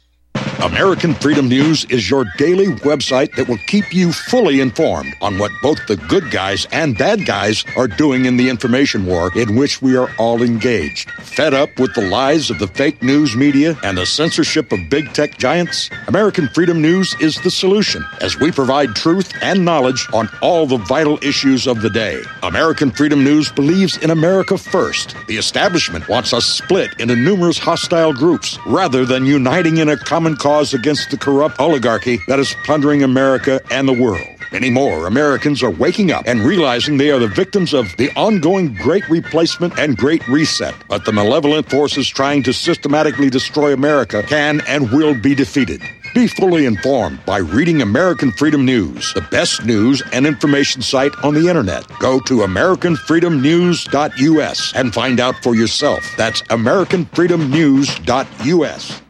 American Freedom News is your daily website that will keep you fully informed on what both the good guys and bad guys are doing in the information war in which we are all engaged. Fed up with the lies of the fake news media and the censorship of big tech giants? American Freedom News is the solution, as we provide truth and knowledge on all the vital issues of the day. American Freedom News believes in America first. The establishment wants us split into numerous hostile groups rather than uniting in a common cause against the corrupt oligarchy that is plundering America and the world. Many more Americans are waking up and realizing they are the victims of the ongoing Great Replacement and Great Reset. But the malevolent forces trying to systematically destroy America can and will be defeated. Be fully informed by reading American Freedom News, the best news and information site on the internet. Go to american freedom news dot U S and find out for yourself. That's american freedom news dot U S.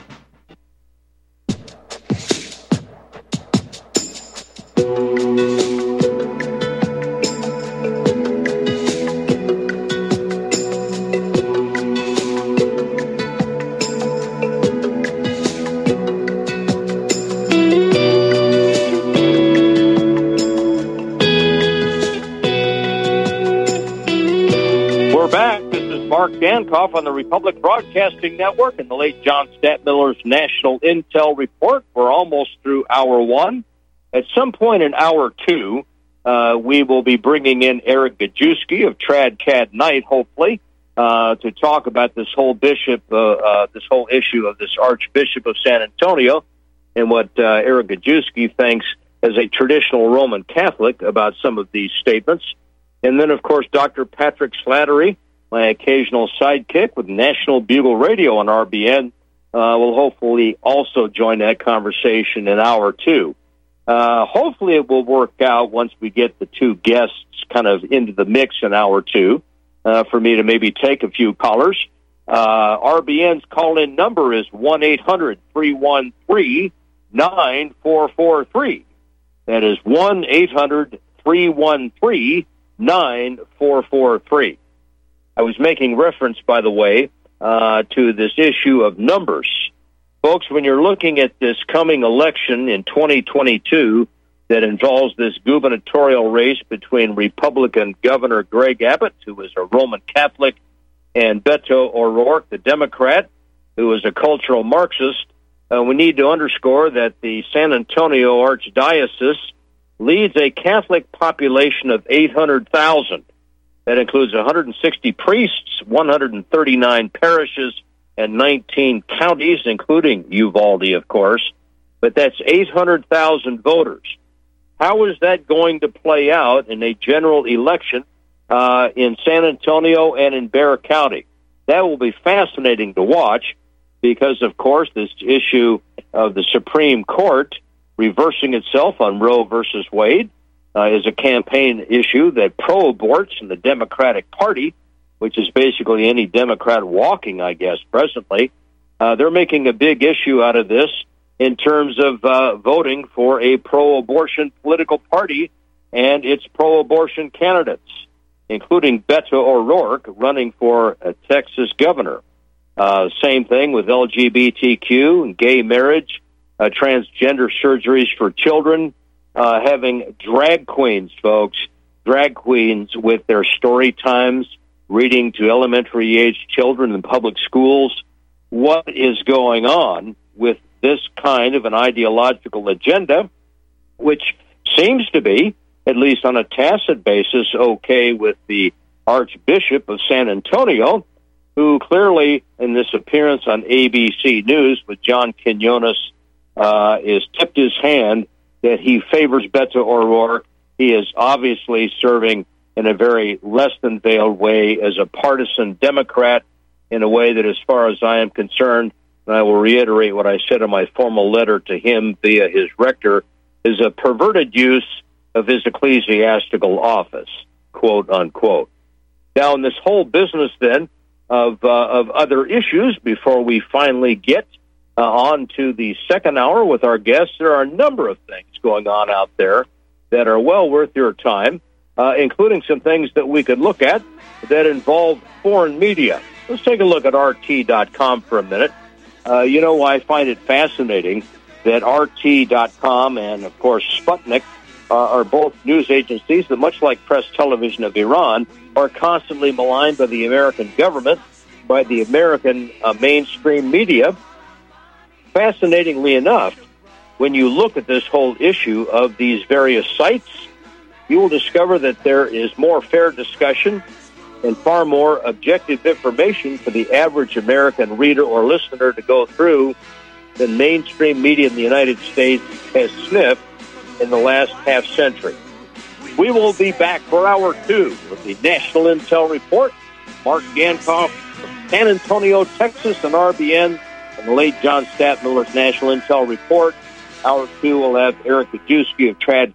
Mark Gankoff on the Republic Broadcasting Network and the late John Stadtmiller's National Intel Report. We're almost through hour one. At some point in hour two, uh, we will be bringing in Eric Ajewski of Trad Cad Night, hopefully, uh, to talk about this whole bishop, uh, uh, this whole issue of this Archbishop of San Antonio and what uh, Eric Ajewski thinks as a traditional Roman Catholic about some of these statements. And then, of course, Doctor Patrick Slattery, my occasional sidekick with National Bugle Radio on R B N, uh, will hopefully also join that conversation in hour two. Uh, hopefully it will work out once we get the two guests kind of into the mix in hour two, uh, for me to maybe take a few callers. Uh, R B N's call-in number is one eight hundred three one three nine four four three. That is one eight hundred three one three nine four four three. I was making reference, by the way, uh, to this issue of numbers. Folks, when you're looking at this coming election in twenty twenty-two that involves this gubernatorial race between Republican Governor Greg Abbott, who is a Roman Catholic, and Beto O'Rourke, the Democrat, who is a cultural Marxist, uh, we need to underscore that the San Antonio Archdiocese leads a Catholic population of eight hundred thousand. That includes one hundred sixty priests, one hundred thirty-nine parishes, and nineteen counties, including Uvalde, of course. But that's eight hundred thousand voters. How is that going to play out in a general election uh, in San Antonio and in Bexar County? That will be fascinating to watch because, of course, this issue of the Supreme Court reversing itself on Roe versus Wade uh, is a campaign issue that pro-aborts in the Democratic Party, which is basically any Democrat walking, I guess, presently, uh, they're making a big issue out of this in terms of uh, voting for a pro-abortion political party and its pro-abortion candidates, including Beto O'Rourke running for a Texas governor. Uh, same thing with L G B T Q and gay marriage, uh, transgender surgeries for children, uh, having drag queens, folks, drag queens with their story times, reading to elementary-age children in public schools. What is going on with this kind of an ideological agenda, which seems to be, at least on a tacit basis, okay with the Archbishop of San Antonio, who clearly, in this appearance on A B C News with John Quinones, uh, is tipped his hand that he favors Beto O'Rourke. He is obviously serving in a very less than veiled way as a partisan Democrat in a way that, as far as I am concerned, and I will reiterate what I said in my formal letter to him via his rector, is a perverted use of his ecclesiastical office, quote unquote. Now, in this whole business then of uh, of other issues, before we finally get uh, on to the second hour with our guests, there are a number of things going on out there that are well worth your time, uh, including some things that we could look at that involve foreign media. Let's take a look at R T dot com for a minute. Uh, you know, I find it fascinating that R T dot com and, of course, Sputnik uh, are both news agencies that, much like Press Television of Iran, are constantly maligned by the American government, by the American uh, mainstream media. Fascinatingly enough, when you look at this whole issue of these various sites, you will discover that there is more fair discussion and far more objective information for the average American reader or listener to go through than mainstream media in the United States has sniffed in the last half century. We will be back for hour two with the National Intel Report. Mark Gankoff from San Antonio, Texas, and R B N, and the late John Stadtmiller's National Intel Report. Hour two will have Eric Gajewski of Trad.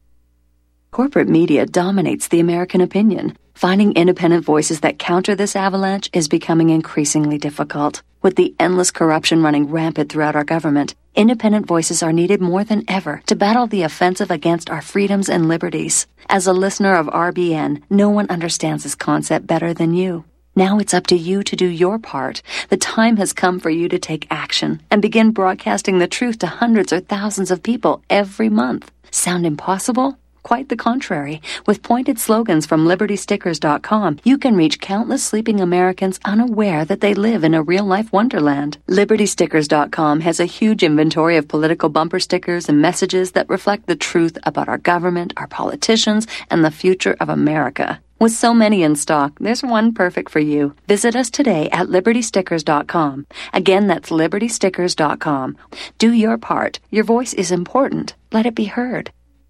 Corporate media dominates the American opinion. Finding independent voices that counter this avalanche is becoming increasingly difficult. With the endless corruption running rampant throughout our government, independent voices are needed more than ever to battle the offensive against our freedoms and liberties. As a listener of R B N, no one understands this concept better than you. Now it's up to you to do your part. The time has come for you to take action and begin broadcasting the truth to hundreds or thousands of people every month. Sound impossible? Quite the contrary. With pointed slogans from Liberty Stickers dot com, you can reach countless sleeping Americans unaware that they live in a real-life wonderland. Liberty Stickers dot com has a huge inventory of political bumper stickers and messages that reflect the truth about our government, our politicians, and the future of America. With so many in stock, there's one perfect for you. Visit us today at Liberty Stickers dot com. Again, that's Liberty Stickers dot com. Do your part. Your voice is important. Let it be heard.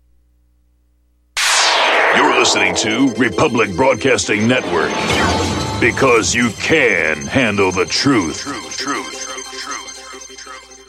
You're listening to Republic Broadcasting Network, because you can handle the truth. Truth, truth.